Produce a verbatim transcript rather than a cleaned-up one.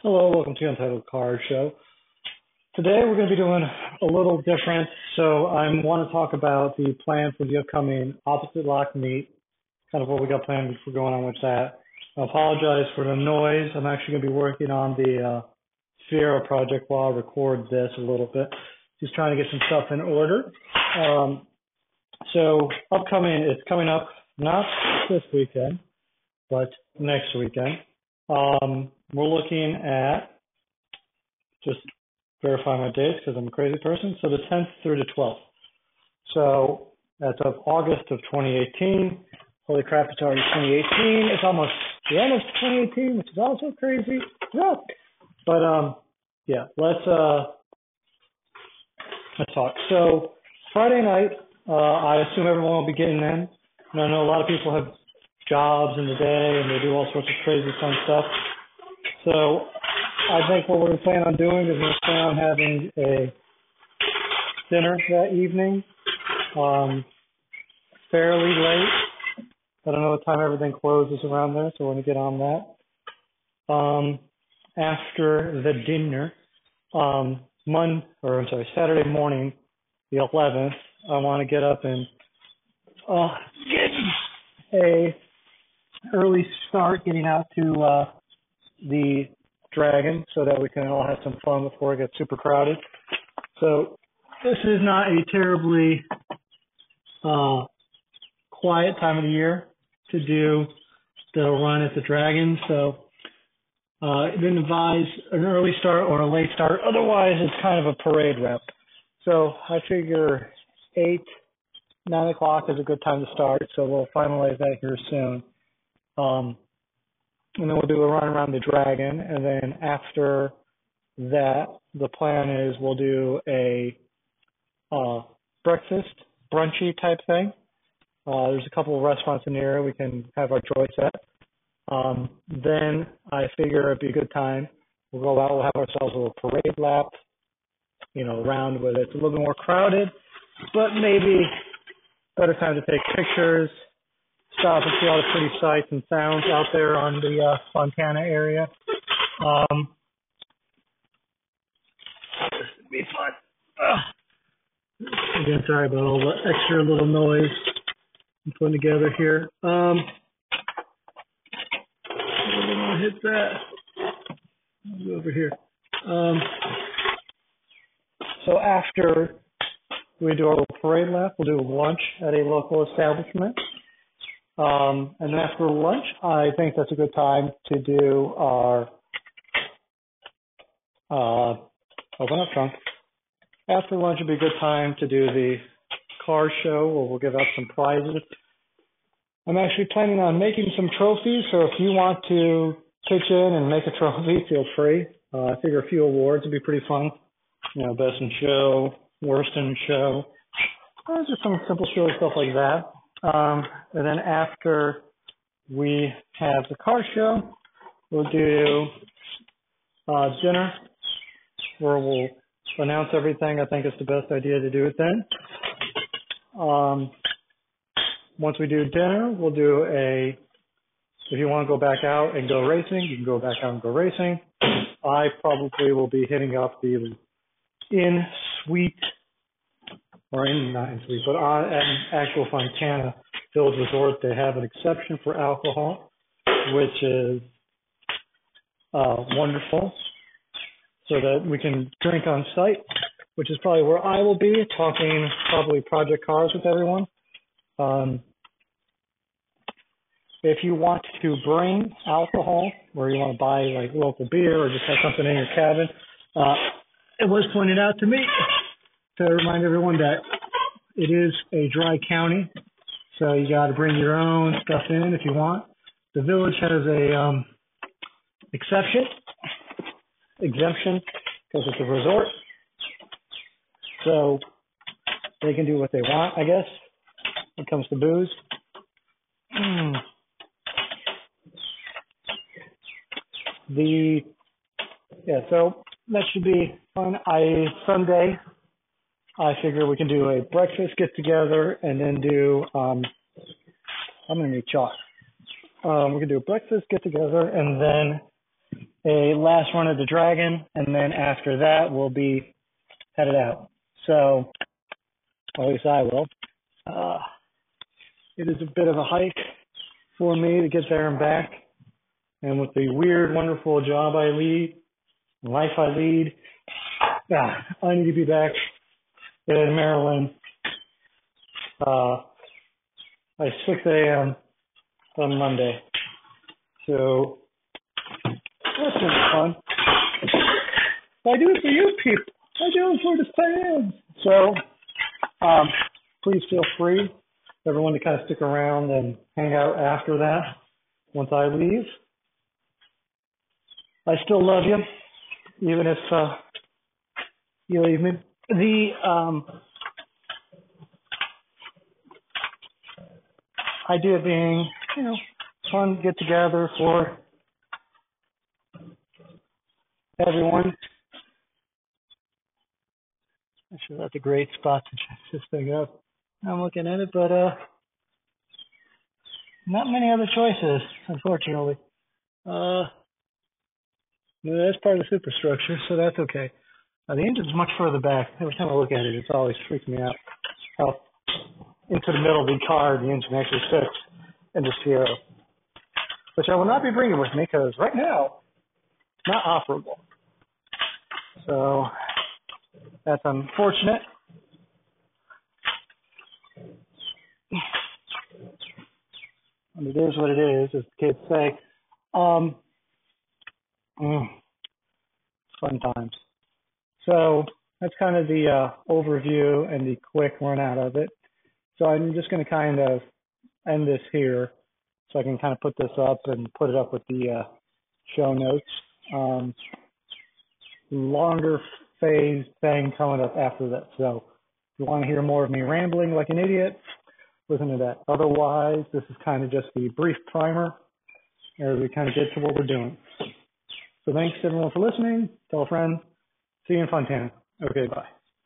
Hello, welcome to the Untitled Car Show. Today we're going to be doing a little different. So I want to talk about the plan for the upcoming opposite lock meet, kind of what we got planned for going on with that. I apologize for the noise. I'm actually going to be working on the uh, Sierra project while I record this a little bit. Just trying to get some stuff in order. Um, so upcoming, it's coming up not this weekend, but next weekend. Um, we're looking at, just verify my dates because I'm a crazy person, so the tenth through the twelfth. So that's of August of twenty eighteen. Holy crap, it's already twenty eighteen. It's almost the end of twenty eighteen, which is also crazy. Yeah. But um, yeah, let's uh, let's talk. So Friday night, uh, I assume everyone will be getting in. And I know a lot of people have jobs in the day and they do all sorts of crazy fun stuff. So I think what we're going to plan on doing is we're going to plan on having a dinner that evening, um, fairly late. I don't know what time everything closes around there, so we're going to get on that. Um, after the dinner, um, Monday, or I'm sorry, Saturday morning, the eleventh, I want to get up and uh, get a early start getting out to uh, the Dragon so that we can all have some fun before it gets super crowded. So this is not a terribly uh, quiet time of the year to do the run at the Dragon. So uh, didn't advise an early start or a late start. Otherwise, it's kind of a parade rep. So I figure eight, nine o'clock is a good time to start. So we'll finalize that here soon. Um, and then we'll do a run around the Dragon. And then after that, the plan is we'll do a uh, breakfast, brunchy type thing. Uh, there's a couple of restaurants in the area we can have our choice at. Um, then I figure it'd be a good time. We'll go out, we'll have ourselves a little parade lap, you know, around where it's a little bit more crowded, but maybe better time to take pictures, stop and see all the pretty sights and sounds out there on the uh, Fontana area. Um, this would be fun. Ugh. Again, sorry about all the extra little noise I'm putting together here. Um, I'm going to hit that. I'll go over here. Um, so after we do our little parade lap, we'll do lunch at a local establishment. Um, and then after lunch, I think that's a good time to do our, uh, open up trunk. After lunch would be a good time to do the car show where we'll give out some prizes. I'm actually planning on making some trophies, so if you want to pitch in and make a trophy, feel free. Uh, I figure a few awards would be pretty fun. You know, best in show, worst in show. Uh, just some simple show stuff like that. Um, and then after we have the car show, we'll do uh, dinner where we'll announce everything. I think it's the best idea to do it then. Um, once we do dinner, we'll do a, if you want to go back out and go racing, you can go back out and go racing. I probably will be hitting up the in-suite, or in, not in-suite, but on at an actual Fontana Village Resort. They have an exception for alcohol, which is uh, wonderful, so that we can drink on site, which is probably where I will be, talking probably project cars with everyone. Um, if you want to bring alcohol, or you want to buy like local beer or just have something in your cabin, uh, it was pointed out to me to remind everyone that it is a dry county, so you got to bring your own stuff in if you want. The village has a um, exception, exemption, because it's a resort, so they can do what they want, I guess, when it comes to booze. Mm. The yeah, so that should be fun. I Sunday, I figure we can do a breakfast get together and then do. Um, I'm gonna need chalk. Um, we can do a breakfast get together and then a last run of the Dragon, and then after that we'll be headed out. So, or at least I will. Uh, it is a bit of a hike for me to get there and back. And with the weird, wonderful job I lead, life I lead, ah, I need to be back in Maryland uh, by six a.m. on Monday. So that's gonna be fun. I do it for you people. I do it for the fans. So um, please feel free, everyone, to kind of stick around and hang out after that once I leave. I still love you, even if uh, you leave me. The um, idea being, you know, fun get together for everyone. I'm sure that's a great spot to check this thing up. I'm looking at it, but uh, not many other choices, unfortunately. Uh, that's part of the superstructure, so that's okay. Uh, the engine's much further back. Every time I look at it, it's always freaks me out how into the middle of the car the engine actually sits in the Sierra, which I will not be bringing with me because right now, not operable. So that's unfortunate. And it is what it is, as the kids say. Um, mm, fun times. So that's kind of the uh, overview and the quick run out of it. So I'm just going to kind of end this here so I can kind of put this up and put it up with the uh, show notes. Um, longer phase thing coming up after that. So if you want to hear more of me rambling like an idiot, listen to that. Otherwise, this is kind of just the brief primer as we kind of get to what we're doing. So thanks everyone for listening. Tell a friend. See you in Fontana. Okay, bye.